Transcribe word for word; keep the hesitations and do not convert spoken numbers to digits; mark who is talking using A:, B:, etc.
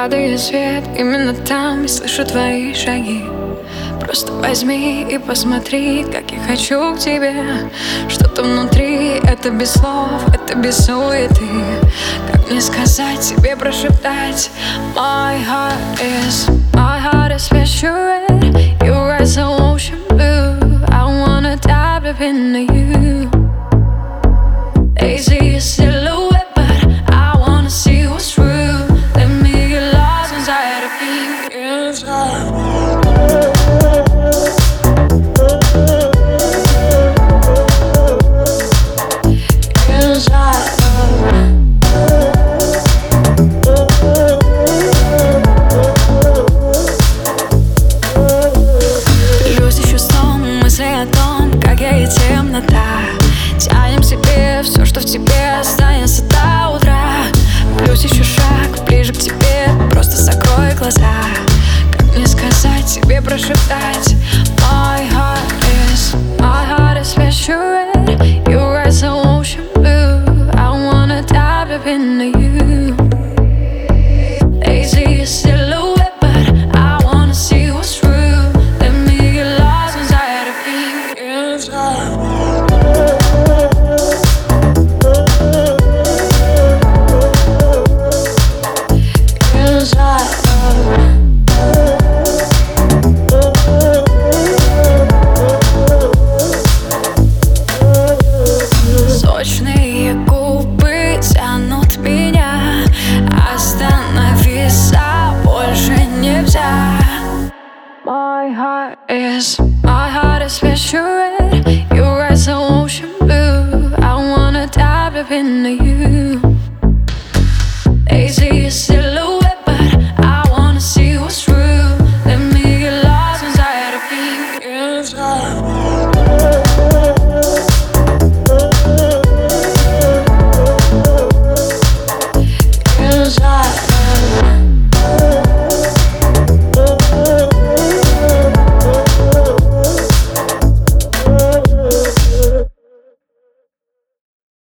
A: падает свет, именно там я слышу твои шаги. Просто возьми и посмотри, как я хочу к тебе. Что-то внутри, это без слов, это без суеты. Как мне сказать тебе, прошептать? My heart is, my heart is special red. Your eyes are ocean blue. I wanna dive deep into you. They see your silhouette, but I wanna see what's true. Let me get lost inside of you. Inside. Темнота, тянем себе все, что в тебе останется до утра. Плюс еще шаг ближе к тебе, просто закрой глаза. Как мне сказать тебе, прошептать? My heart is, my heart is special red. Your eyes are ocean blue. I wanna dive deep into you. They see your silhouette, but I wanna see what's true. Let me get lost inside of you. Inside.